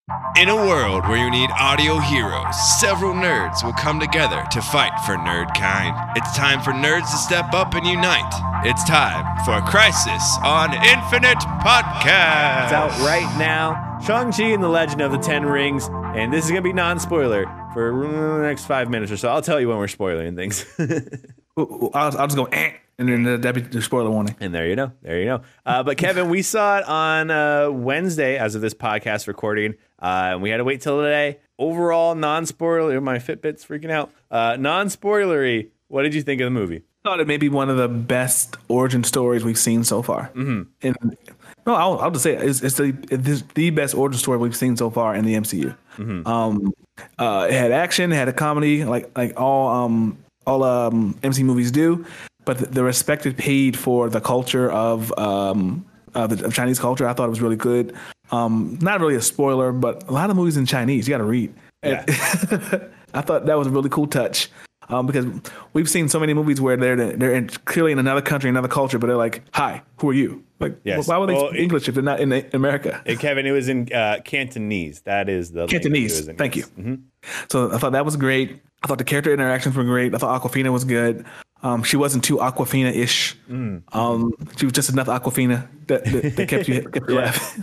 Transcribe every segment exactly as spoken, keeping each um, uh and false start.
In a world where you need audio heroes, several nerds will come together to fight for nerdkind. It's time for nerds to step up and unite. It's time for Crisis on Infinite Podcast. It's out right now. Shang-Chi and the Legend of the Ten Rings. And this is going to be non-spoiler for the next five minutes or so. I'll tell you when we're spoiling things. I'll, I'll just go, eh, and then that'd be the spoiler warning. And there you know. There you know. Uh, but Kevin, we saw it on uh, Wednesday as of this podcast recording. Uh, and we had to wait till today. Overall, non-spoiler. My Fitbit's freaking out. Uh, non-spoilery. What did you think of the movie? I thought it may be one of the best origin stories we've seen so far. Mm-hmm. And no, I'll, I'll just say it. It's, it's the it's the best origin story we've seen so far in the M C U. Mm-hmm. Um, uh, it had action, it had a comedy, like like all um all um M C U movies do. But the, the respect it paid for the culture of um uh, the of Chinese culture, I thought it was really good. Um, not really a spoiler, but a lot of movies in Chinese you got to read. Yeah. I thought that was a really cool touch. Um, because we've seen so many movies where they're they're in, clearly in another country, another culture, but they're like, "Hi, who are you?" Like, Yes. why would they Well, speak English if they're not in America? And Kevin, it was in uh, Cantonese. That is the Cantonese. in, Thank yes. you. Mm-hmm. So I thought that was great. I thought the character interactions were great. I thought Aquafina was good. Um, she wasn't too Aquafina-ish. Mm. Um, she was just enough Aquafina that, that, that kept you kept you Yeah. laughing.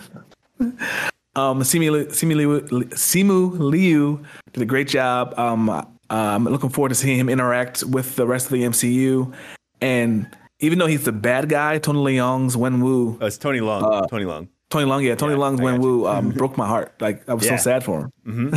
um, Simu Simu Liu, Simu Liu did a great job. Um, I'm looking forward to seeing him interact with the rest of the M C U. And even though he's the bad guy, Tony Leung's Wenwu, Oh, it's Tony Long. Uh, Tony Long. Tony Leung, yeah, Tony Yeah, Leung's I got Wenwu um, broke my heart. Like I was Yeah. so sad for him.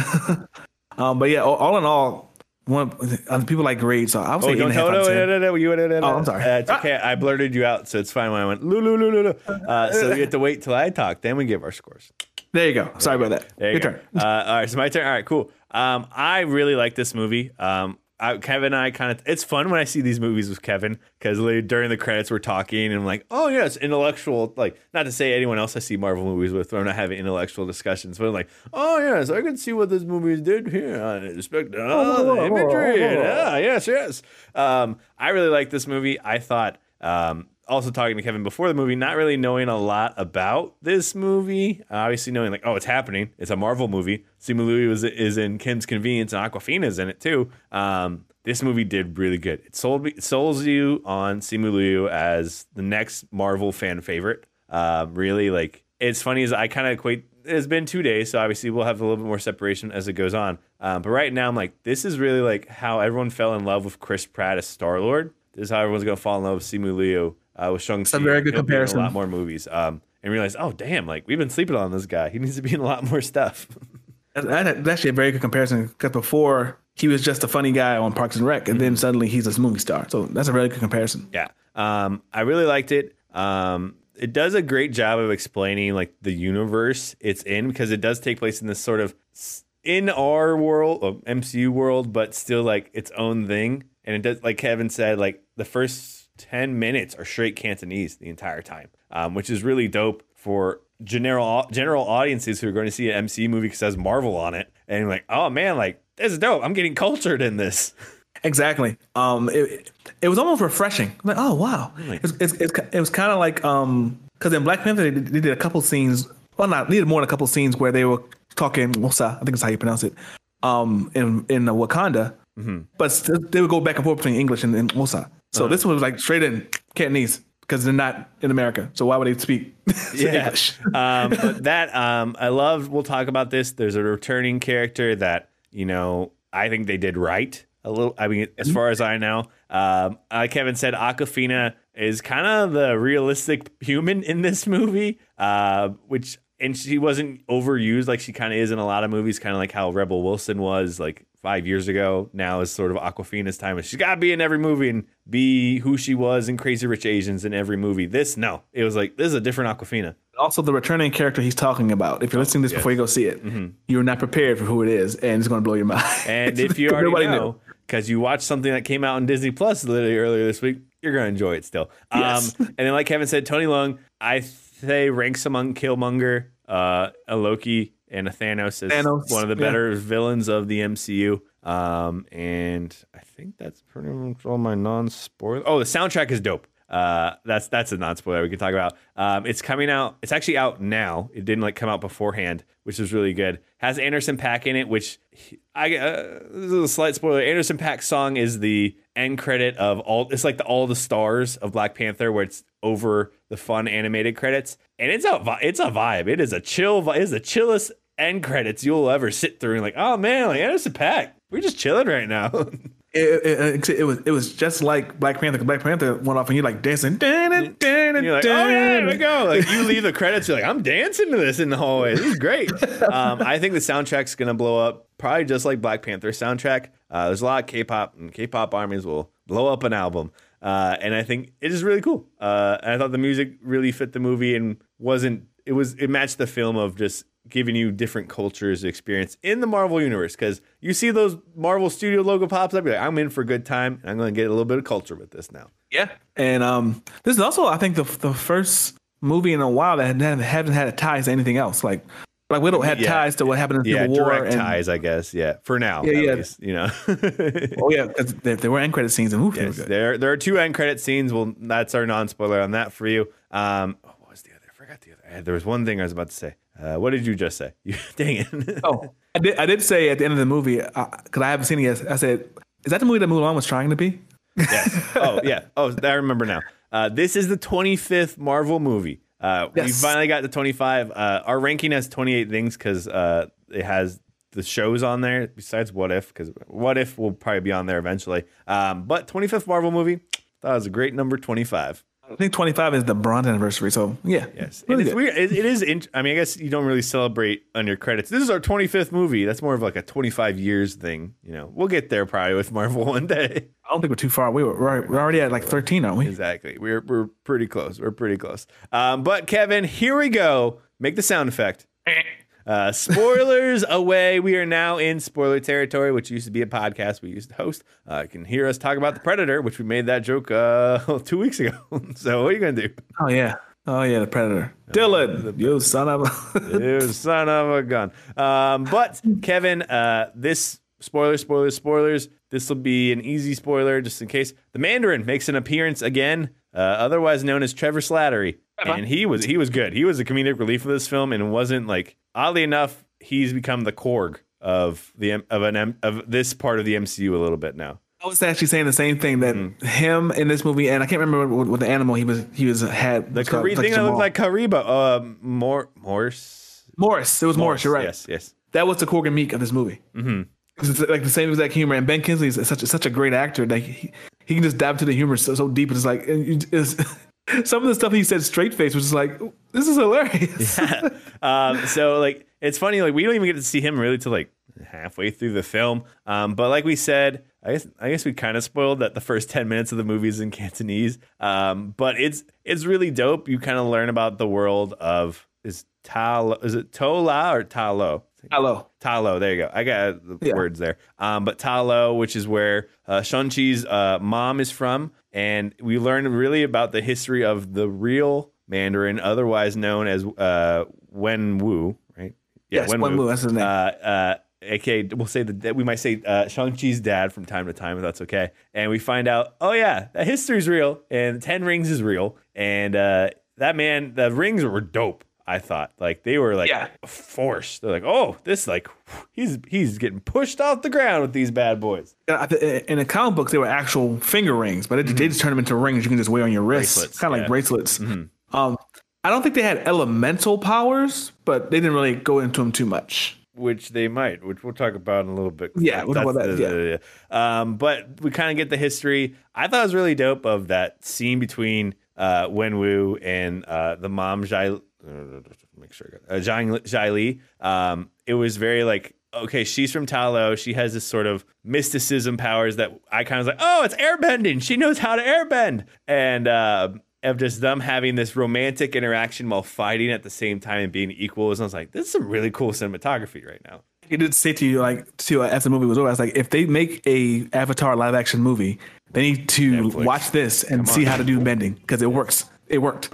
Mm-hmm. Um, but yeah, all, all in all, one uh, people like grades. So I would say Oh, eight don't and a half tell out of no, ten. no, no, no, you, no, no, no. Oh, I'm sorry. Uh, it's okay. I blurted you out, so it's fine when I went, loo, loo, loo, loo, loo. Uh, so you have to wait till I talk, then we give our scores. There you go. Sorry about that. There you Your go. turn. Uh, all right, so my turn. All right, cool. Um, I really like this movie. Um, I, Kevin and I kind of, it's fun when I see these movies with Kevin because during the credits we're talking and I'm like, oh yeah, it's intellectual. Like, not to say anyone else I see Marvel movies with, but I'm not having intellectual discussions. But I'm like, oh yes, I can see what this movie did here. I respect oh, the imagery. And, ah, yes, yes. Um, I really like this movie. I thought. Um, Also talking to Kevin before the movie, not really knowing a lot about this movie. Uh, obviously knowing like, oh, it's happening. It's a Marvel movie. Simu Liu is, is in Kim's Convenience and Aquafina's in it too. Um, this movie did really good. It sold me, it sells you on Simu Liu as the next Marvel fan favorite. Uh, really, like, it's funny as I kind of equate. It's been two days, so obviously we'll have a little bit more separation as it goes on. Um, but right now, I'm like, this is really like how everyone fell in love with Chris Pratt as Star-Lord. This is how everyone's gonna fall in love with Simu Liu. Uh, with Shang-Chi. That's a very good He'll be in comparison. A lot more movies. Um, and realize, oh damn, like we've been sleeping on this guy. He needs to be in a lot more stuff. That's, that's actually a very good comparison because before he was just a funny guy on Parks and Rec, and then suddenly he's a movie star. So that's a very good comparison. Yeah. Um, I really liked it. Um, it does a great job of explaining like the universe it's in because it does take place in this sort of s- in our world, uh, M C U world, but still like its own thing. And it does, like Kevin said, like the first ten minutes are straight Cantonese the entire time, um, which is really dope for general general audiences who are going to see an M C U movie because it has Marvel on it. And you're like, oh man, like this is dope. I'm getting cultured in this. Exactly. Um, it, it was almost refreshing. I'm like, oh wow, Really? it's, it's, it's, it was kind of like um, because in Black Panther they, did- they did a couple scenes. Well, not needed more than a couple scenes where they were talking Wosa, I think is how you pronounce it. Um, in in uh, Wakanda, Mm-hmm. but still, they would go back and forth between English and, and Wosa. So Uh-huh. this one was like straight in Cantonese because they're not in America. So why would they speak English? um, but that um, I love. We'll talk about this. There's a returning character that you know I think they did right a little. I mean, as far as I know, um, like Kevin said, Aquafina is kind of the realistic human in this movie, uh, which and she wasn't overused like she kind of is in a lot of movies, kind of like how Rebel Wilson was like five years ago. Now is sort of Aquafina's time. She's got to be in every movie and be who she was in Crazy Rich Asians in every movie. This, no. It was like, this is a different Aquafina. Also, the returning character he's talking about. If you're listening to this Yes. before you go see it, you're not prepared for who it is, and it's going to blow your mind. And if you already Nobody knew. know, because you watched something that came out on Disney Plus literally earlier this week, you're going to enjoy it still. Yes. Um, and then like Kevin said, Tony Leung, I say ranks among Killmonger, uh, a Loki, and a Thanos as Thanos, one of the yeah. better villains of the M C U. Um, and I think that's pretty much all my non-spoiler. Oh, the soundtrack is dope. Uh, that's that's a non-spoiler we can talk about. Um, it's coming out. It's actually out now. It didn't like come out beforehand, which is really good. Has Anderson .Paak in it, which I uh, this is a slight spoiler. Anderson .Paak's song is the end credit of all. It's like the all the stars of Black Panther, where it's over the fun animated credits, and it's a vi- it's a vibe. It is a chill. vi- It is the chillest end credits you'll ever sit through. And like, oh man, like Anderson .Paak, we're just chilling right now. It, it, it was it was just like Black Panther. 'Cause Black Panther went off and you're like dancing. Dun, dun, dun, And you're like, oh yeah, here we go. Like you leave the credits, you're like, I'm dancing to this in the hallway. This is great. Um, I think the soundtrack's gonna blow up, probably just like Black Panther soundtrack. Uh, there's a lot of K-pop, and K-pop armies will blow up an album. Uh, and I think it is really cool. Uh, and I thought the music really fit the movie and wasn't. It was it matched the film of just giving you different cultures experience in the Marvel universe, because you see those Marvel Studio logo pops up, you're like, I'm in for a good time, and I'm going to get a little bit of culture with this now. Yeah, and um, this is also I think the the first movie in a while that hadn't, hadn't had ties to anything else. Like Black Widow had Yeah. ties to what happened in Yeah, Civil War. direct and, ties, I guess. Yeah, for now, Yeah, at yeah. least, you know. Oh yeah, 'cause there, there were end credit scenes and oof, they were Yes, good. there there are two end credit scenes. Well, that's our non-spoiler on that for you. Um, oh, what was the other? I forgot the other. There was one thing I was about to say. Uh, what did you just say? You, dang it. Oh, I did. I did say at the end of the movie because I haven't seen it yet. I said, "Is that the movie that Mulan was trying to be?" Yes. Oh, yeah. Oh, I remember now. Uh, this is the twenty-fifth Marvel movie. Uh, We Yes. finally got to twenty-five. Uh, our ranking has twenty-eight things because uh, it has the shows on there besides What If, because What If will probably be on there eventually. Um, but twenty-fifth Marvel movie, thought it was a great number, twenty-five. I think twenty-five is the bronze anniversary. So yeah, Yes, really and it's good. weird. It, it is. Int- I mean, I guess you don't really celebrate on your credits. This is our twenty-fifth movie. That's more of like a twenty-five years thing. You know, we'll get there probably with Marvel one day. I don't think we're too far. We were we're we're already at like thirteen, aren't we? Exactly. We're we're pretty close. We're pretty close. Um, but Kevin, here we go. Make the sound effect. Uh, spoilers away. We are now in spoiler territory, which used to be a podcast we used to host. Uh, you can hear us talk about The Predator, which we made that joke uh, two weeks ago. So what are you going to do? Oh yeah, oh yeah, the Predator. Dylan, you son of a. You son of a gun. Um, but Kevin, uh, this spoilers, spoilers, spoilers. This will be an easy spoiler just in case. The Mandarin makes an appearance again, uh, otherwise known as Trevor Slattery. And he was he was good. He was a comedic relief of this film, and wasn't like, oddly enough, he's become the Korg of the M- of an M- of this part of the M C U a little bit now. I was actually saying the same thing that him in this movie, and I can't remember what, what the animal he was he was had. The was called, Kari- like thing that Jamal. looked like Kariba, uh, Mor- Morse. Morris. It was Morris. You're right. Yes, yes. That was the Korg and Meek of this movie. Mm-hmm. It's like the same exact humor, and Ben Kingsley is such a, such a great actor that he, he can just dive into the humor so, so deep. It's like it's, some of the stuff he said straight face was just like, this is hilarious. Yeah. Um, so like, it's funny, like we don't even get to see him really till like halfway through the film. Um, but like we said, I guess I guess we kind of spoiled that the first ten minutes of the movie is in Cantonese. Um, but it's it's really dope. You kind of learn about the world of is Talo, is it Tola or Talo? Hello. Talo, there you go. I got the Yeah. words there. Um, but Talo, which is where uh, Shang-Chi's uh, mom is from, and we learn really about the history of the real Mandarin, otherwise known as uh, Wen Wu, right? Yes, Wen Wu, that's his name. Uh, uh, A K A, we'll say that we might say uh, Shang-Chi's dad from time to time, if that's okay. And we find out, oh yeah, that history's real, and Ten Rings is real, and uh, that man, the rings were dope. I thought like they were like Yeah. forced. They're like, oh, this like he's he's getting pushed off the ground with these bad boys. I th- In the comic books, they were actual finger rings, but it, they just turned them into rings you can just wear on your wrists, Bracelets, kind of yeah. like bracelets. Um, I don't think they had elemental powers, but they didn't really go into them too much. Which they might, which we'll talk about in a little bit. Yeah, we'll talk about That's that, the- yeah. Um, but we kind of get the history. I thought it was really dope of that scene between uh, Wen Wu and uh, the mom, Jai. Uh, make sure I got uh, Zhang, Zhai Li. Um, it was very like, okay, she's from Talo. She has this sort of mysticism powers that I kind of was like, oh, it's airbending. She knows how to airbend. And uh, of just them having this romantic interaction while fighting at the same time and being equals. And I was like, this is some really cool cinematography right now. He did say to you, like, to uh, after the movie was over, I was like, if they make a Avatar live action movie, they need to Netflix. watch this and see how to do bending because it works. It worked.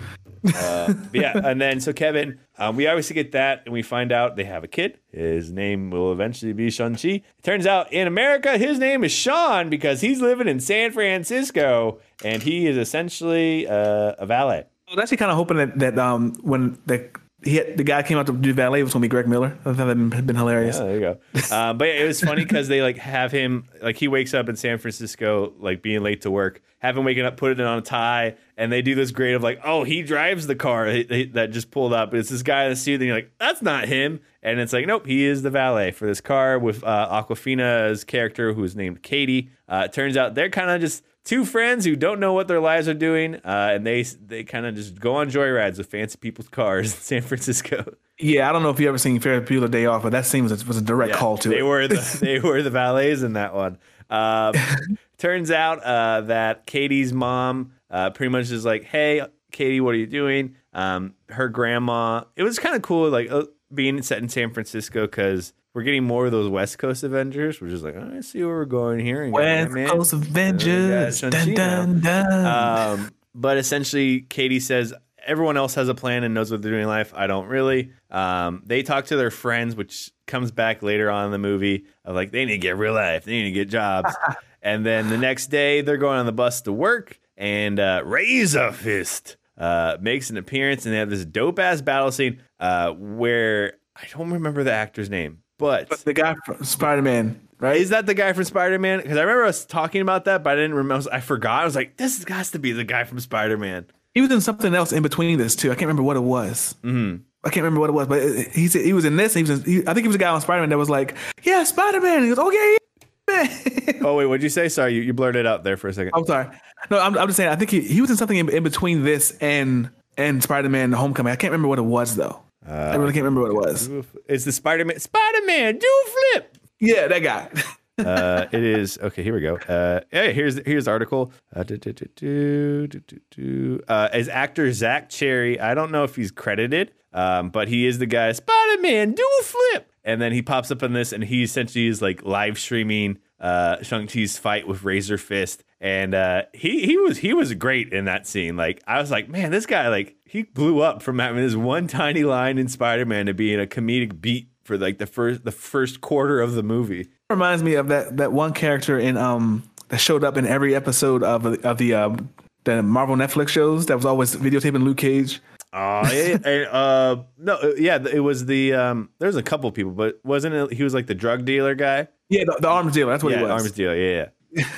Uh, but yeah, and then so Kevin, um, we obviously get that, and we find out they have a kid. His name will eventually be Shang-Chi. It turns out in America, his name is Sean because he's living in San Francisco, and he is essentially uh, a valet. I was actually kind of hoping that that um when the he had, the guy came out to do valet was going to be Greg Miller. I thought that had been hilarious. Yeah, there you go. Uh, but yeah, it was funny because they like have him like he wakes up in San Francisco like being late to work. Have him waking up, put it on a tie, and they do this great of like, oh, he drives the car he, he, that just pulled up. It's this guy in the suit, and you're like, that's not him. And it's like, nope, he is the valet for this car with uh, Aquafina's character, who is named Katie. Uh, it turns out they're kind of just two friends who don't know what their lives are doing, uh, and they they kind of just go on joyrides with fancy people's cars in San Francisco. Yeah, I don't know if you ever seen Ferris Bueller Day Off, but that scene was a, was a direct Yeah, call to they it. were the they were the valets in that one. Um, turns out uh, that Katie's mom uh, pretty much is like, "Hey, Katie, what are you doing?" Um, her grandma. It was kind of cool, like uh, being set in San Francisco because we're getting more of those West Coast Avengers. We're just like, oh, I see where we're going here. And West man, Coast Avengers. Uh, Dun, dun, dun. um, but essentially, Katie says everyone else has a plan and knows what they're doing in life. I don't really. Um, they talk to their friends, which comes back later on in the movie of like they need to get real life, they need to get jobs, and then the next day they're going on the bus to work, and uh, Razor Fist uh, makes an appearance, and they have this dope ass battle scene uh, where I don't remember the actor's name. But, But the guy from Spider-Man, right? is that the guy from Spider-Man? Because I remember us talking about that, but I didn't remember. I forgot. I was like, this has to be the guy from Spider-Man. He was in something else in between this too. I can't remember what it was. Mm-hmm. I can't remember what it was, but it- he said he was in this. He was. In, he, I think he was a guy on Spider-Man that was like, "Yeah, Spider-Man." He goes, "Oh yeah, yeah, man." Oh, wait, what'd you say? Sorry, you, you blurted it out there for a second. I'm sorry. No, I'm, I'm just saying. I think he, he was in something in, in between this and and Spider-Man: Homecoming. I can't remember what it was though. Uh, I really can't remember what it was. It's the Spider-Man. Spider-Man, do flip. Yeah, that guy. uh, it is okay. Here we go. Uh, hey, here's here's the article. Uh, do, do, do, do, do, do, do. Uh, as actor Zach Cherry, I don't know if he's credited, um, but he is the guy. Spider-Man, do a flip, and then he pops up in this, and he essentially is like live streaming uh, Shang-Chi's fight with Razor Fist, and uh, he he was he was great in that scene. Like I was like, man, this guy like he blew up from having this one tiny line in Spider-Man to being a comedic beat for like the first the first quarter of the movie. Reminds me of that that one character in um that showed up in every episode of of the um the Marvel Netflix shows that was always videotaping Luke Cage. Oh, yeah, and, uh, no, uh, yeah, it was the um. There's a couple people, but wasn't it? He was like the drug dealer guy. Yeah, the, the arms dealer. That's what Yeah, he was. arms dealer. Yeah, yeah.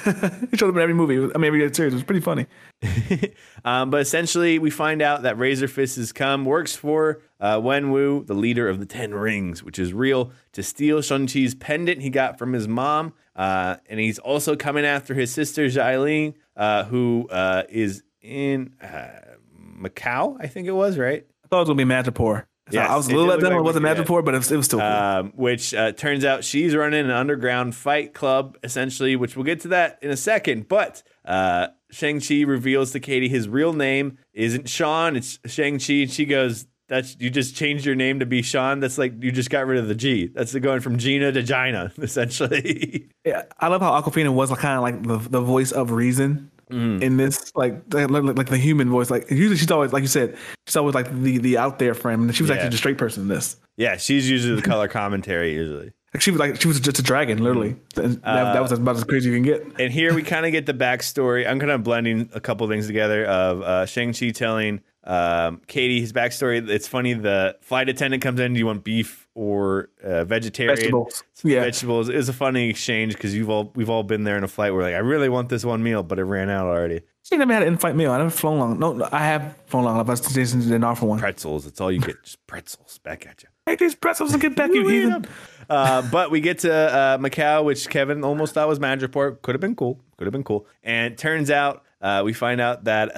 He showed up in every movie. I mean, every series. It was pretty funny. um, but essentially, we find out that Razor Fist has come, works for uh, Wenwu, the leader of the Ten Rings, which is real, to steal Shang-Chi's pendant he got from his mom. Uh, and he's also coming after his sister, Xialing, uh, who uh, is in uh, Macau, I think it was, right? I thought it was gonna be Madripoor. So Yes, I was a it little did let look down. like It wasn't Wicked. Madripoor, but it was, it was still cool. Um, which uh, turns out she's running an underground fight club, essentially, which we'll get to that in a second. But uh, Shang-Chi reveals to Katie his real name isn't Sean, it's Shang-Chi. And she goes, "That's you just changed your name to be Sean? That's like you just got rid of the G. That's going from Gina to Gina, essentially." Yeah, I love how Aquafina was kind of like the, the voice of reason in this, like, like like the human voice. Like usually she's always, like you said, she's always like the the out there friend. And she was Yeah. actually the straight person in this. Yeah, she's usually the color commentary, usually. Like she was like she was just a dragon, literally. And that, that was about as crazy as you can get. And here we kind of get the backstory. I'm kind of blending a couple things together of uh, Shang-Chi telling um, Katie his backstory. It's funny, the flight attendant comes in, do you want beef or uh, vegetarian? Vegetables. Yeah. Vegetables. It was a funny exchange because you've all we've all been there in a flight where like, I really want this one meal, but it ran out already. She never had an in-flight meal. I never flown long. No, no I have flown long. I was stationed in an for one. Pretzels. That's all you get. Just pretzels back at you. Take these pretzels and get back, you heathen. Uh, but we get to uh, Macau, which Kevin almost thought was Madripoor. Could have been cool. Could have been cool. And turns out, uh, we find out that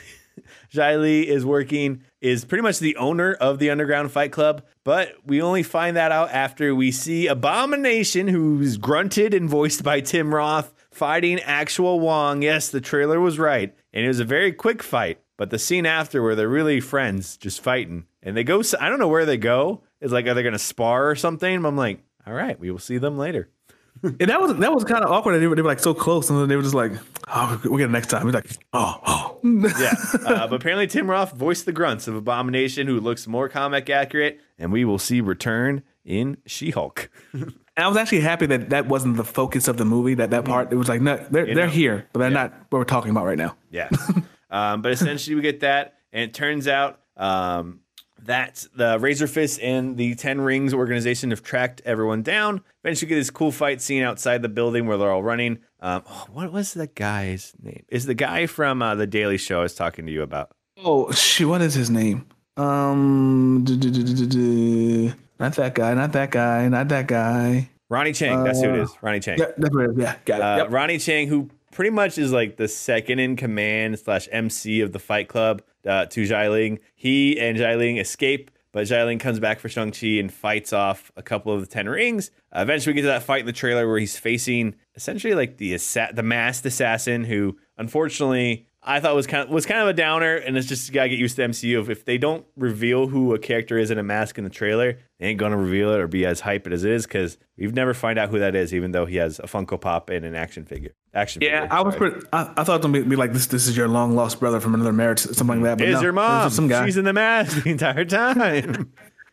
Jai Li is working, is pretty much the owner of the Underground Fight Club. But we only find that out after we see Abomination, who's grunted and voiced by Tim Roth, fighting actual Wong. Yes, the trailer was right. And it was a very quick fight. But the scene after where they're really friends, just fighting. And they go, I don't know where they go. It's like, are they going to spar or something? I'm like, all right, we will see them later. And that was that was kind of awkward. They were, they were like so close, and then they were just like, "Oh, we'll get it next time." He's like, "Oh, oh." Yeah, uh, but apparently Tim Roth voiced the grunts of Abomination, who looks more comic accurate, and we will see return in She-Hulk. And I was actually happy that that wasn't the focus of the movie. That that part, it was like, no, they're You they're know. here, but they're Yeah. not what we're talking about right now. Yeah. um, but essentially we get that, and it turns out um, that the Razor Fist and the Ten Rings organization have tracked everyone down. Eventually get this cool fight scene outside the building where they're all running. Um, oh, what was that guy's name? Is the guy from uh, The Daily Show I was talking to you about. Oh shoot, what is his name? Um, duh, duh, duh, duh, duh, duh. Not that guy, not that guy, not that guy. Ronnie Chang, that's who it is. Ronnie Chang. Yeah, that's what it is. Yeah, got it. Uh, Yep. Ronnie Chang, who pretty much is like the second in command slash M C of the Fight Club uh, to Xialing. He and Xialing escape, but Xialing comes back for Shang-Chi and fights off a couple of the Ten Rings. Uh, eventually, we get to that fight in the trailer where he's facing essentially like the assa- the masked assassin, who unfortunately I thought was kind of was kind of a downer, and it's just you gotta get used to the M C U of if they don't reveal who a character is in a mask in the trailer, they ain't gonna reveal it or be as hype as it is because we've never find out who that is, even though he has a Funko Pop and an action figure. Action Yeah, figure. I was sorry. pretty, I, I thought them be, be like this. This is your long lost brother from another marriage, something like that. But Is no, your it was mom? just some guy. She's in the mask the entire time.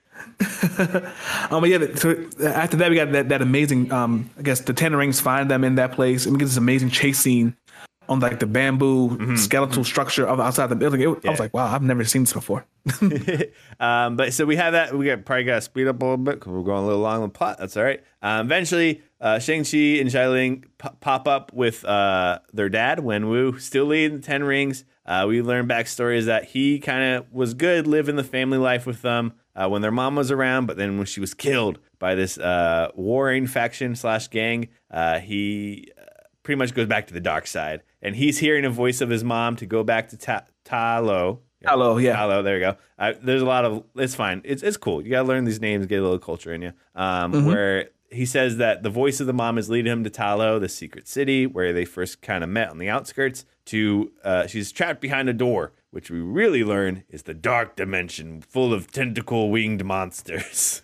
Um, but yeah, so after that we got that, that amazing. Um, I guess the Ten Rings find them in that place, and we get this amazing chase scene on like the bamboo skeletal structure of outside the building. It, I was Yeah. like, wow, I've never seen this before. um, but so we have that. We got probably got to speed up a little bit because we're going a little long on the plot. That's all right. Um, eventually, uh, Shang-Chi and Xialing p- pop up with uh, their dad, Wenwu, still leading the Ten Rings. Uh, we learn backstories that he kind of was good living the family life with them uh, when their mom was around, but then when she was killed by this uh, warring faction slash gang, uh, he uh, pretty much goes back to the dark side. And he's hearing a voice of his mom to go back to Ta- Ta Lo. Hello, yeah. Hello, there you go. Uh, there's a lot of, it's fine. It's it's cool. You got to learn these names, get a little culture in you. Um, Where he says that the voice of the mom is leading him to Talo, the secret city, where they first kind of met on the outskirts, to, uh, she's trapped behind a door, which we really learn is the dark dimension full of tentacle winged monsters.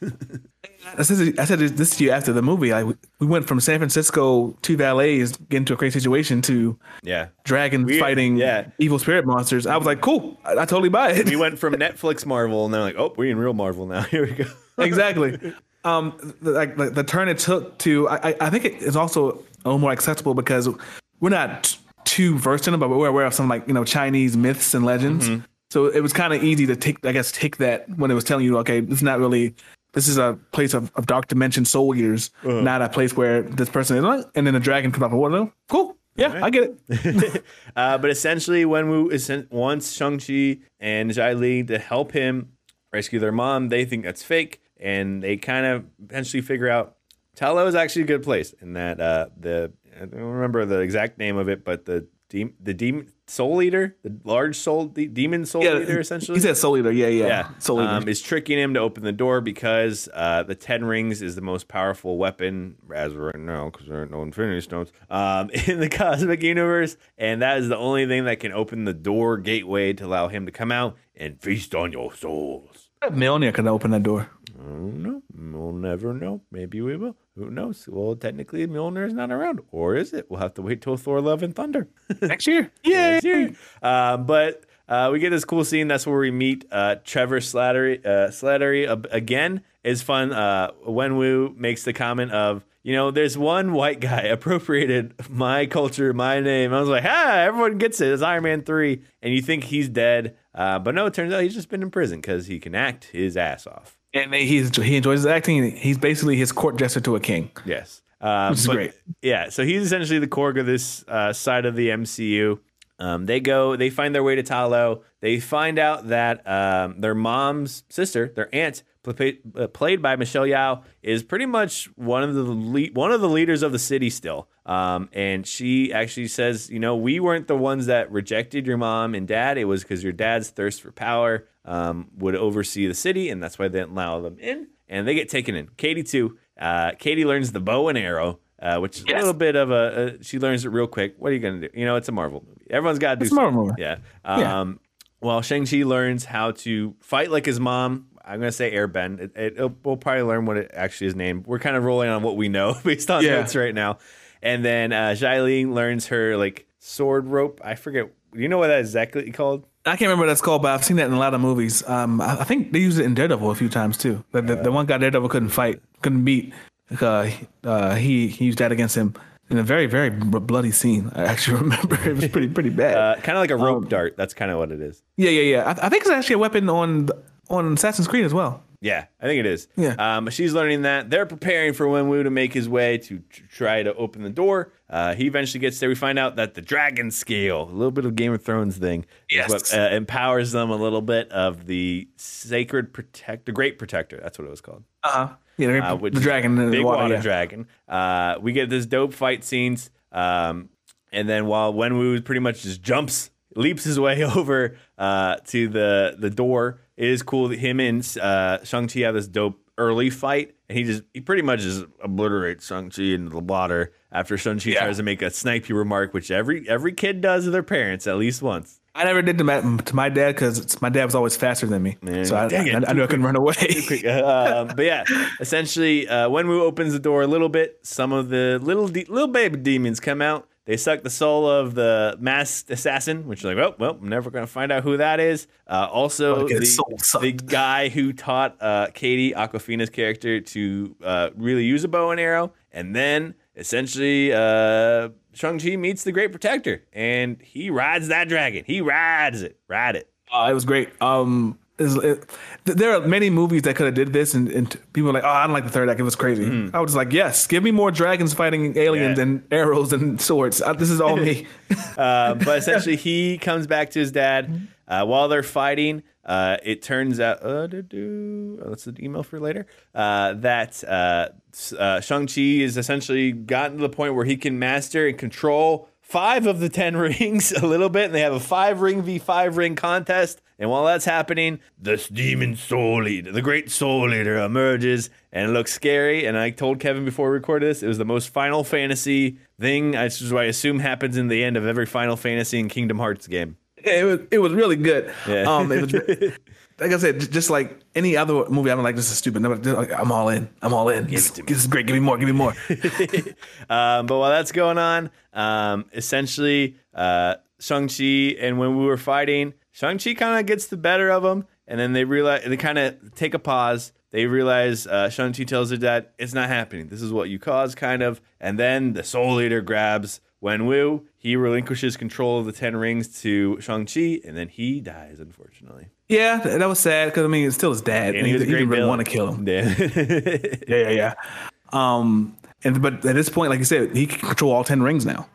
I said, I said this to you after the movie. Like, we went from San Francisco to Valais, getting into a crazy situation, to yeah. dragon We- fighting yeah. evil spirit monsters. I was like, cool. I, I totally buy it. We went from Netflix Marvel, and they're like, oh, we're in real Marvel now. Here we go. Exactly. Um, the, like the, the turn it took to, I, I- I think it is also a little more accessible because we're not t- too versed in it, but we're aware of some like you know Chinese myths and legends. So it was kind of easy to take, I guess, take that when it was telling you, okay, this is not really. This is a place of, of dark dimension soul eaters, not a place where this person is. like, And then the dragon comes off the water. Cool. Yeah, I get it. uh, but essentially, Wenwu is sent, wants Shang-Chi and Xialing to help him rescue their mom. They think that's fake, and they kind of eventually figure out Talo is actually a good place, and that uh, the I don't remember the exact name of it, but the de- the demon soul eater, the large soul de- demon soul Yeah, eater, essentially. He said soul eater. Yeah, yeah. Yeah, Soul eater. um, is tricking him to open the door because uh, the Ten Rings is the most powerful weapon, as of right now, because there aren't no Infinity Stones, um, in the cosmic universe, and that is the only thing that can open the door gateway to allow him to come out and feast on your souls. Mjolnir can open that door. I don't know. We'll never know. Maybe we will. Who knows? Well, technically, Mjolnir is not around, or is it? We'll have to wait till Thor: Love and Thunder. Next year. Next year. Uh, but uh, we get this cool scene. That's where we meet uh, Trevor Slattery. Uh, Slattery uh, again is fun. Uh, Wenwu makes the comment of, you know, there's one white guy appropriated my culture, my name. I was like, ah, everyone gets it. It's Iron Man three. And you think he's dead. Uh, but no, it turns out he's just been in prison because he can act his ass off. And he's, he enjoys his acting. He's basically his court jester to a king. Yes. Um, Which is but, great. Yeah. So he's essentially the Korg of this uh, side of the M C U. Um, they go, they find their way to Talo. They find out that um, their mom's sister, their aunt, pl- uh, played by Michelle Yeoh, is pretty much one of the le- one of the leaders of the city still. Um, and she actually says, you know, we weren't the ones that rejected your mom and dad. It was because your dad's thirst for power um, would oversee the city, and that's why they didn't allow them in. And they get taken in. Katie too. Uh, Katie learns the bow and arrow. Uh, which is Yes. a little bit of a, a, she learns it real quick. What are you going to do? You know, it's a Marvel movie. Everyone's got to do It's a Marvel something. movie. Yeah. Yeah. Um, Well, Shang-Chi learns how to fight like his mom. I'm going to say airbend. It, it, it'll- we'll probably learn what it actually is named. We're kind of rolling on what we know based on Yeah. notes right now. And then uh, Xialing learns her like sword rope. I forget Do you know what that is exactly called? I can't remember what that's called, but I've seen that in a lot of movies. Um, I, I think they used it in Daredevil a few times too. The, the, the one guy Daredevil couldn't fight, couldn't beat. Uh, uh, he he used that against him in a very very bloody scene. I actually remember it was pretty pretty bad. Uh, kind of like a rope Um, dart. That's kind of what it is. Yeah, yeah, yeah. I, I think it's actually a weapon on the- on Assassin's Creed as well. Yeah, I think it is. Yeah. Um, she's learning that. They're preparing for Wenwu to make his way to tr- try to open the door. Uh, he eventually gets there. We find out that the dragon scale, a little bit of Game of Thrones thing, Yes. is what uh, empowers them a little bit of the sacred protect, the great protector. That's what it was called. Uh-huh. Yeah, Uh, the, which the is dragon in the big water. water yeah. dragon. Uh, we get this dope fight scenes, um, and then while Wenwu pretty much just jumps, leaps his way over uh, to the the door. It is cool that him and uh, Shang-Chi have this dope early fight, and he just he pretty much just obliterates Shang-Chi into the water after Shang-Chi Yeah. tries to make a snipey remark, which every every kid does to their parents at least once. I never did to my, to my dad because my dad was always faster than me, Man, so I, dang it, I, I knew I couldn't run away. uh, but yeah, essentially, uh, Wenwu opens the door a little bit. Some of the little de- little baby demons come out. They suck the soul of the masked assassin, which is like, oh, well, I'm never going to find out who that is. Uh, also, Wanna get his the, soul sucked. the guy who taught uh, Katie, Aquafina's character, to uh, really use a bow and arrow. And then, essentially, uh, Shang-Chi meets the Great Protector, and he rides that dragon. He rides it. Ride it. Uh, it was great. Um, it's- it, th- there are many movies that could have did this, and, and people are like, "Oh, I don't like the third act. It was crazy." I was like, "Yes, give me more dragons fighting aliens Yeah. and arrows and swords. Uh, this is all me." Uh, but essentially, he comes back to his dad uh, while they're fighting. Uh, it turns out, uh, do, do, oh, that's an email for later, uh, that uh, s- uh, Shang-Chi is essentially gotten to the point where he can master and control five of the ten rings a little bit, and they have a five ring v five ring contest. And while that's happening, this demon soul eater, the great soul eater, emerges, and it looks scary. And I told Kevin before we recorded this, it was the most Final Fantasy thing, which is what I assume happens in the end of every Final Fantasy and Kingdom Hearts game. it was it was really good. Yeah. Um, it was like I said, j- just like any other movie, I'm like, this is stupid. No, but I'm all in. I'm all in. This, this is great. Give me more. Give me more. Um, but while that's going on, um, essentially, uh, Shang-Chi and when we were fighting, Shang-Chi kind of gets the better of him, and then they realize they kind of take a pause. They realize uh, Shang-Chi tells their dad, "It's not happening. This is what you caused," kind of. And then the Soul Eater grabs Wenwu. He relinquishes control of the Ten Rings to Shang-Chi, and then he dies, unfortunately. Yeah, th- that was sad because I mean, it's still his dad, And he was a he great didn't really villain. want to kill him. Yeah. Yeah, yeah, yeah. Um, and but at this point, like you said, he can control all ten rings now.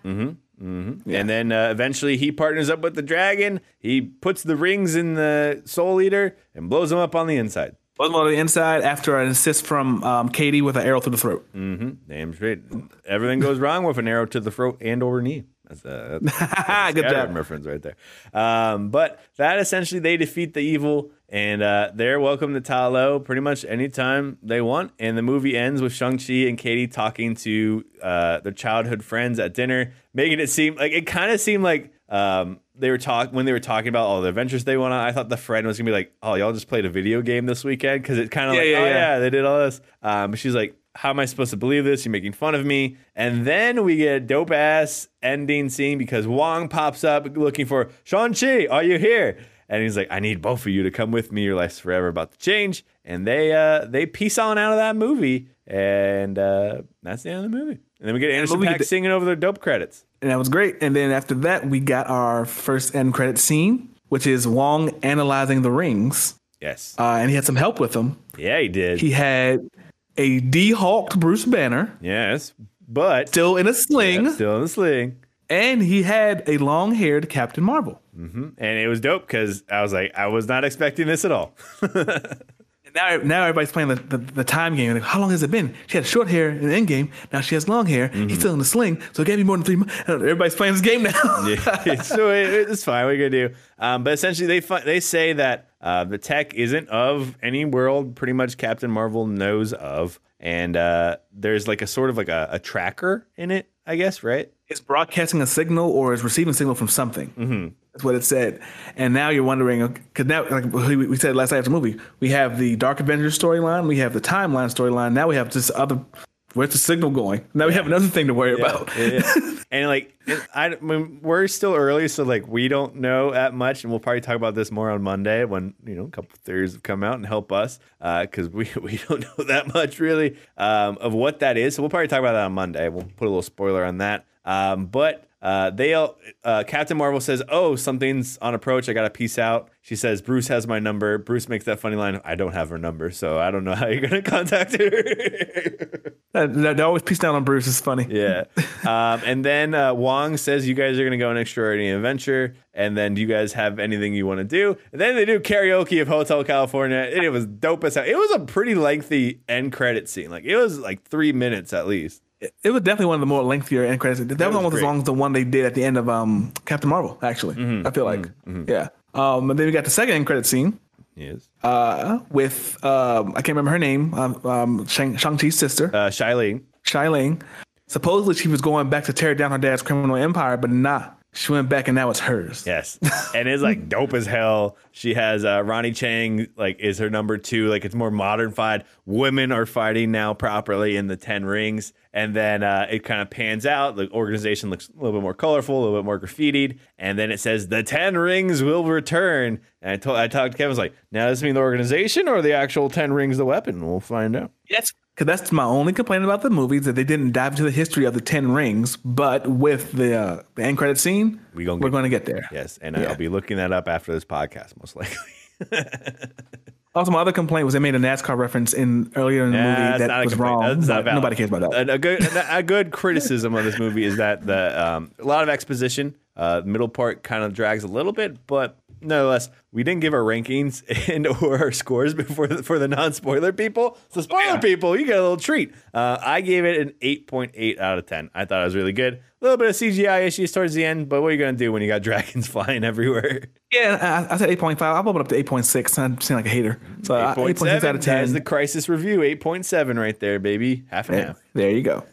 And then uh, eventually he partners up with the dragon. He puts the rings in the Soul Eater and blows them up on the inside. Both on the inside after an assist from um, Katie with an arrow through the throat. Damn straight. Everything goes wrong with an arrow to the throat and or knee. That's a, that's a Good Skyrim job. reference right there. Um, but that essentially, they defeat the evil, and uh, they're welcome to Ta Lo pretty much anytime they want. And the movie ends with Shang-Chi and Katie talking to uh, their childhood friends at dinner, making it seem like it kind of seemed like um, they were talk when they were talking about all the adventures they went on. I thought the friend was gonna be like, "Oh, y'all just played a video game this weekend," because it kind of Yeah, like, yeah, "Oh yeah. yeah, they did all this." Um, but she's like, "How am I supposed to believe this? You're making fun of me." And then we get a dope ass ending scene because Wong pops up looking for Shang-Chi. Are you here? And he's like, "I need both of you to come with me. Your life's forever about to change." And they uh, they peace on out of that movie, and uh, that's the end of the movie. And then we get Anderson movie .Paak th- singing over their dope credits. And that was great. And then after that, we got our first end credit scene, which is Wong analyzing the rings. Yes, Uh, and he had some help with him. yeah, he did. He had a de-hulked Bruce Banner yes, but still in a sling, Yep, still in the sling. and he had a long-haired Captain Marvel. And it was dope because I was like, I was not expecting this at all. And now, now everybody's playing the, the, the time game. Like, how long has it been? She had short hair in the end game. Now she has long hair. He's still in the sling, so it can't be more than three months. Everybody's playing this game now. Yeah, so it, it's fine. What are you gonna do? Um, but essentially, they fi- they say that uh, the tech isn't of any world. Pretty much, Captain Marvel knows of, and uh, there's like a sort of like a, a tracker in it, I guess, right? It's broadcasting a signal or is receiving signal from something. Mm-hmm. That's what it said. And now you're wondering, because now, like we we said last night after the movie, we have the Dark Avengers storyline, we have the Timeline storyline. Now we have just other where's the signal going? Now we have another thing to worry Yeah, about. yeah, yeah. And like, it- I, I mean, we're still early, so like, we don't know that much, and we'll probably talk about this more on Monday when you know a couple theories have come out and help us, because we we don't know that much really um, of what that is. So we'll probably talk about that on Monday. We'll put a little spoiler on that. Um, but uh, they all, uh, Captain Marvel says, "Oh, something's on approach. I got to peace out." She says, "Bruce has my number." Bruce makes that funny line, "I don't have her number, so I don't know how you're gonna contact her." They always piece down on Bruce. It's funny. Yeah. Um, and then uh, Wong says, "You guys are going to go on an extraordinary adventure. And then do you guys have anything you want to do?" And then they do karaoke of Hotel California. And it was dope as hell. It was a pretty lengthy end credit scene. Like, it was like three minutes at least. It was definitely one of the more lengthier end credits. That, was was almost great. as long as the one they did at the end of um, Captain Marvel, actually. Mm-hmm. I feel like. Yeah. Um, and then we got the second end credit scene Yes. uh, with, um, I can't remember her name, um, um, Shang- Shang-Chi's sister, Uh, Shiley. Shai Ling. Supposedly she was going back to tear down her dad's criminal empire, but nah. She went back and now it's hers. Yes. And it's like dope as hell. She has uh, Ronnie Chang, like, is her number two. Like, it's more modern-fied. Women are fighting now properly in the Ten Rings. And then uh, it kind of pans out. The organization looks a little bit more colorful, a little bit more graffitied. And then it says, "The Ten Rings will return." And I told, I talked to Kevin, I was like, "Now does this mean the organization or the actual Ten Rings the weapon?" We'll find out. Yes. Because that's my only complaint about the movie, that they didn't dive into the history of the Ten Rings. But with the, uh, the end credit scene, We gonna we're get- going to get there. Yes. And Yeah. I'll be looking that up after this podcast, most likely. Also, my other complaint was they made a NASCAR reference in earlier in the Yeah, movie that's that not a was complaint. wrong. That's not but valid. nobody cares about that. A, a good a good criticism of this movie is that the um, a lot of exposition. Uh, the middle part kind of drags a little bit, but nonetheless, we didn't give our rankings and or our scores before the, for the non-spoiler people. So spoiler Yeah. people, you get a little treat. Uh, I gave it an eight point eight out of ten. I thought it was really good. A little bit of C G I issues towards the end, but what are you gonna do when you got dragons flying everywhere? Yeah, I, I said eight point five. I'll bump it up to eight point six. I seem like a hater. So uh, eight point six out of ten. That's the Crisis review. eight point seven right there, baby. Half and Yeah, half. there you go.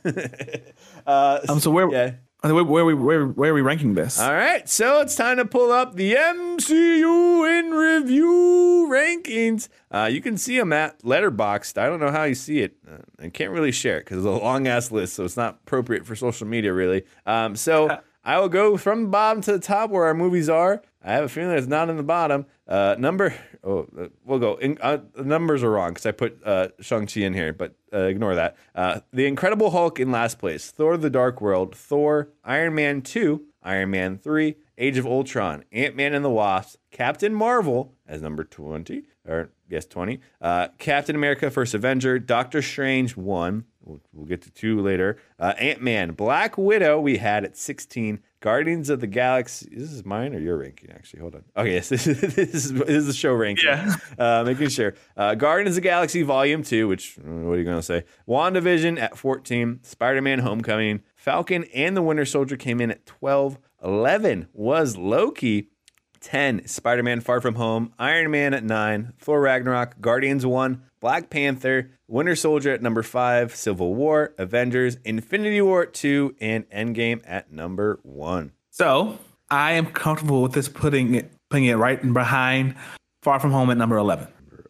Uh, Um, so where, yeah. where, where, are we, where, where are we ranking this? All right, so it's time to pull up the M C U in review rankings. Uh, you can see them at Letterboxd. I don't know how you see it. Uh, I can't really share it because it's a long ass list, so it's not appropriate for social media, really. Um, so I will go from the bottom to the top where our movies are. I have a feeling it's not in the bottom. Uh, number, oh, uh, we'll go. In, uh, the numbers are wrong because I put uh, Shang-Chi in here, but uh, ignore that. Uh, the Incredible Hulk in last place. Thor: The Dark World. Thor. Iron Man two. Iron Man three. Age of Ultron. Ant-Man and the Wasp. Captain Marvel as number twenty. Or, yes, twenty. Uh, Captain America: First Avenger. Doctor Strange one. We'll, we'll get to two later. Uh, Ant-Man. Black Widow we had at sixteen. Guardians of the Galaxy. This is mine or your ranking, actually? Hold on. Okay, yes, this is this is, this is the show ranking. Yeah. Uh, making sure. Uh, Guardians of the Galaxy Volume two, which, uh, what are you going to say? WandaVision at fourteen. Spider-Man Homecoming. Falcon and the Winter Soldier came in at twelve. eleven was Loki. ten, Spider-Man Far From Home. Iron Man at nine. Thor Ragnarok. Guardians one. Black Panther. Winter Soldier at number five. Civil War. Avengers. Infinity War at two. And Endgame at number one. So I am comfortable with this putting it putting it right behind Far From Home at number eleven.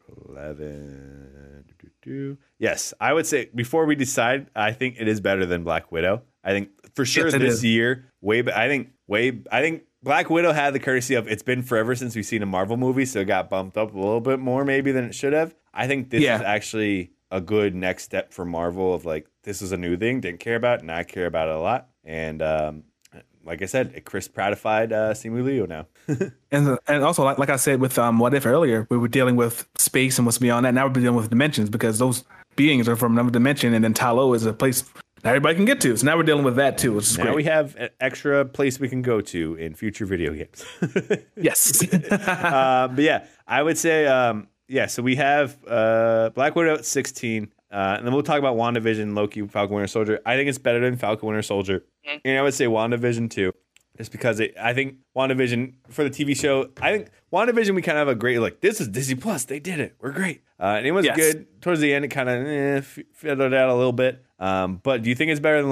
eleven. Do-do-do. Yes, I would say before we decide, I think it is better than Black Widow. I think for sure Yes, it this is. year, way. I think way. I think Black Widow had the courtesy of it's been forever since we've seen a Marvel movie, so it got bumped up a little bit more maybe than it should have. I think this Yeah. is actually a good next step for Marvel of like this is a new thing, didn't care about it, and I care about it a lot. And um, like I said, a Chris Prattified uh, Simu Leo now. And and also, like, like I said with um, What If earlier, we were dealing with space and what's beyond that. Now we're dealing with dimensions because those beings are from another dimension, and then Talo is a place that everybody can get to. So now we're dealing with that too, which is Now great. we have an extra place we can go to in future video games. Yes. uh, but yeah, I would say, um, yeah, so we have uh, Black Widow at sixteen. Uh, and then we'll talk about WandaVision, Loki, Falcon Winter Soldier. I think it's better than Falcon Winter Soldier. And I would say WandaVision too. Just because it, I think WandaVision, for the T V show, I think WandaVision, we kind of have a great, like, this is Disney Plus. They did it. We're great. Uh, and it was Yes. good. Towards the end, it kind of eh, fiddled out a little bit. Um, but do you think it's better than Loki?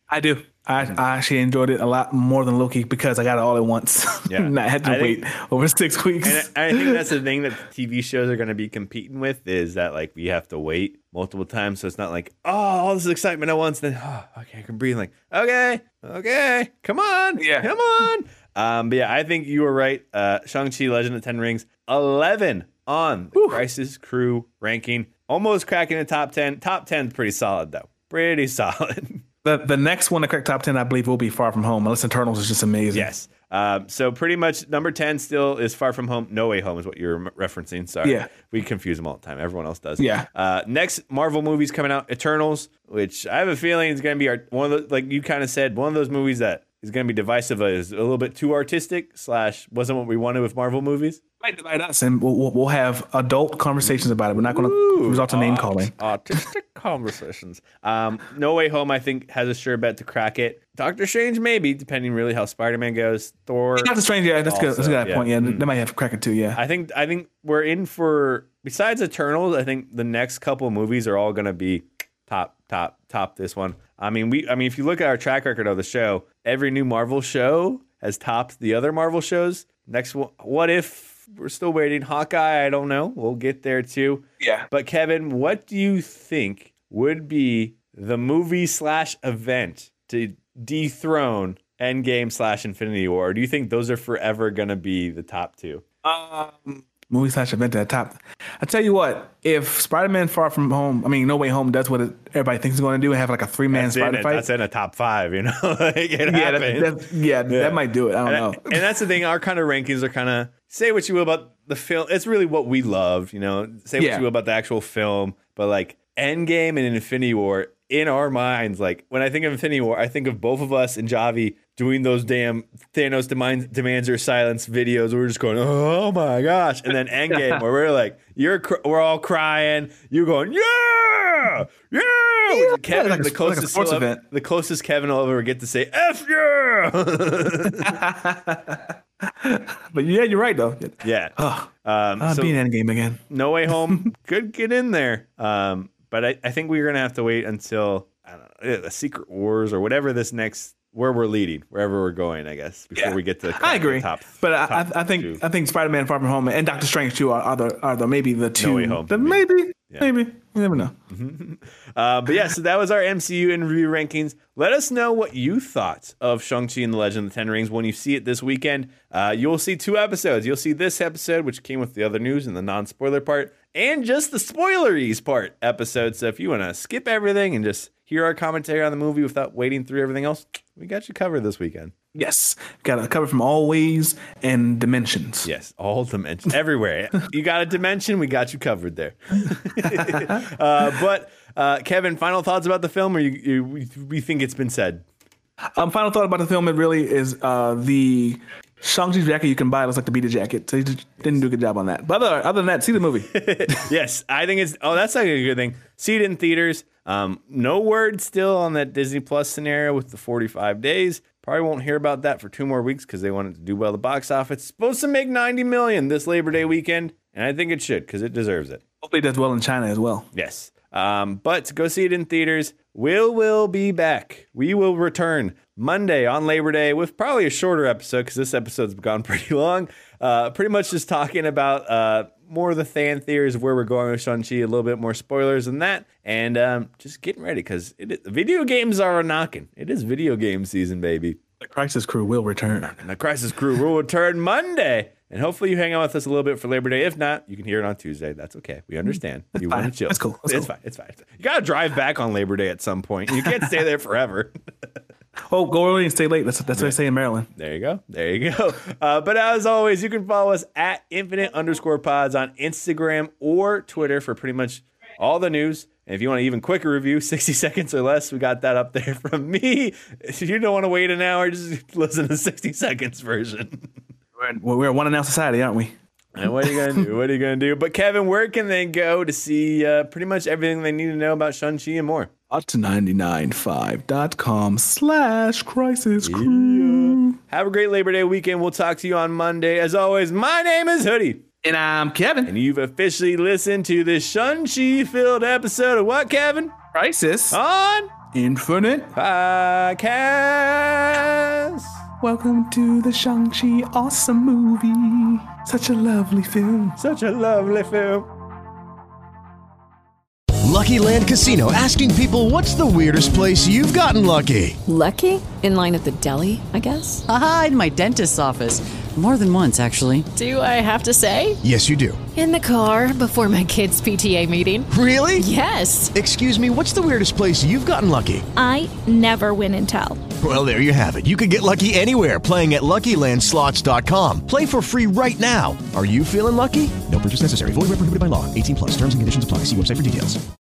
I do. I, I actually enjoyed it a lot more than Loki because I got it all at once. Yeah. And I had to I wait think- over six weeks. And I, I think that's the thing that T V shows are going to be competing with is that like we have to wait multiple times. So it's not like, oh, all this excitement at once. Then, oh, okay, I can breathe. Like, okay, okay, come on. Yeah. Come on. Um, but yeah, I think you were right. Uh, Shang-Chi, Legend of the Ten Rings, eleven on the Crisis Crew ranking. Almost cracking the top ten. Top ten is pretty solid, though. Pretty solid. the the next one to crack top ten, I believe, will be Far From Home. Unless Eternals is just amazing. Yes. Um, so pretty much number ten still is Far From Home. No Way Home is what you're m- referencing. Sorry. Yeah. We confuse them all the time. Everyone else does. Yeah. Uh, next Marvel movies coming out, Eternals, which I have a feeling is going to be our, one of the, like you kind of said, one of those movies that is going to be divisive, is a little bit too artistic slash wasn't what we wanted with Marvel movies. Might divide us, and we'll, we'll- we'll have adult conversations about it. We're not going to resort to name calling. Artistic conversations. Um, No Way Home, I think, has a sure bet to crack it. Doctor Strange, maybe, depending really how Spider-Man goes. Thor. Doctor Strange, yeah, that's good. That's a Also, good yeah. point. Yeah, they might have crack it too. Yeah. I think I think we're in for, besides Eternals, I think the next couple of movies are all going to be top, top, top this one. I mean, we I mean, if you look at our track record of the show, every new Marvel show has topped the other Marvel shows. Next one, what if we're still waiting? Hawkeye, I don't know. We'll get there too. Yeah. But Kevin, what do you think would be the movie slash event to dethrone Endgame slash Infinity War? Or do you think those are forever going to be the top two? Um, movie slash event at the top. I tell you what, if Spider-Man Far From Home, I mean No Way Home, does what it, everybody thinks it's going to do and have like a three man That's in, Spider it. fight. That's in a top five, you know? Like, it yeah, that, happened. that, yeah, that might do it. I don't and, know. and that's the thing. Our kind of rankings are kind of, say what you will about the film. It's really what we love, you know? Say what Yeah. you will about the actual film. But like Endgame and Infinity War, in our minds, like when I think of Infinity War, I think of both of us and Javi doing those damn Thanos demand, demands your silence videos. Where we're just going, oh my gosh. And then Endgame, where we're like, you're, cr- we're all crying. You're going, yeah, yeah. Yeah, Kevin, like a- the like a closest, sports he'll ever- event. the closest Kevin will ever get to say, F yeah. But yeah, you're right though. yeah. Oh, Um, uh, so being Endgame again. No Way Home could get in there. Um, but I, I think we're going to have to wait until, I don't know, the Secret Wars or whatever this next, where we're leading, wherever we're going, I guess, before Yeah. we get to I agree, the top. but I, top I, I think two. I think Spider-Man Far From Home and Doctor Strange too are, are the are the maybe the two. Way Home, the, I mean. maybe Yeah. maybe you never know. Uh, but yeah, so that was our M C U in review rankings. Let us know what you thought of Shang-Chi and the Legend of the Ten Rings when you see it this weekend. Uh, you'll see two episodes. You'll see this episode, which came with the other news and the non-spoiler part, and just the spoileries part episode. So if you want to skip everything and just hear our commentary on the movie without waiting through everything else, we got you covered this weekend. Yes, got it covered from all ways and dimensions. Yes, all dimensions, everywhere. You got a dimension, we got you covered there. uh, but uh, Kevin, final thoughts about the film, or you, you we, we think it's been said? Um, final thought about the film. It really is uh, the Shang-Chi's jacket you can buy. Looks like the Beta jacket. So he just didn't do a good job on that. But other other than that, see the movie. Yes, I think it's. Oh, that's like a good thing. See it in theaters. Um, no word still on that Disney Plus scenario with the forty-five days. Probably won't hear about that for two more weeks because they want it to do well at the box office. It's supposed to make ninety million this Labor Day weekend, and I think it should because it deserves it. Hopefully, it does well in China as well. Yes. Um, but go see it in theaters. Will will be back. We will return Monday on Labor Day with probably a shorter episode because this episode's gone pretty long. Uh, pretty much just talking about uh, more of the fan theories of where we're going with Shang-Chi, a little bit more spoilers than that, and um, just getting ready because video games are knocking. It is video game season, baby. The Crisis Crew will return. And the Crisis Crew will return Monday. And hopefully you hang out with us a little bit for Labor Day. If not, you can hear it on Tuesday. That's okay. We understand. You want fine. to chill. That's cool. That's it's cool. fine. It's fine. You got to drive back on Labor Day at some point. You can't stay there forever. Oh, go early and stay late. That's that's what I say in Maryland. There you go. There you go. Uh, but as always, you can follow us at infinite underscore pods on Instagram or Twitter for pretty much all the news. And if you want an even quicker review, sixty seconds or less, we got that up there from me. If you don't want to wait an hour, just listen to the sixty seconds version. We're, we're a one and out society, aren't we? And what are you gonna do? What are you gonna do? But Kevin, where can they go to see uh, pretty much everything they need to know about Shang-Chi and more? Up to ninety nine five dot com slash crisis crew. Have a great Labor Day weekend. We'll talk to you on Monday. As always, my name is Hoodie. And I'm Kevin. And you've officially listened to this Shang-Chi filled episode of what, Kevin? Crisis On Infinite. Podcast. Welcome to the Shang-Chi awesome movie. Such a lovely film. Such a lovely film. Lucky Land Casino, asking people, what's the weirdest place you've gotten lucky? Lucky? In line at the deli, I guess? Aha, in my dentist's office. More than once, actually. Do I have to say? Yes, you do. In the car before my kids' P T A meeting. Really? Yes. Excuse me, what's the weirdest place you've gotten lucky? I never win and tell. Well, there you have it. You can get lucky anywhere, playing at Lucky Land Slots dot com. Play for free right now. Are you feeling lucky? No purchase necessary. Void where prohibited by law. eighteen plus. Terms and conditions apply. See website for details.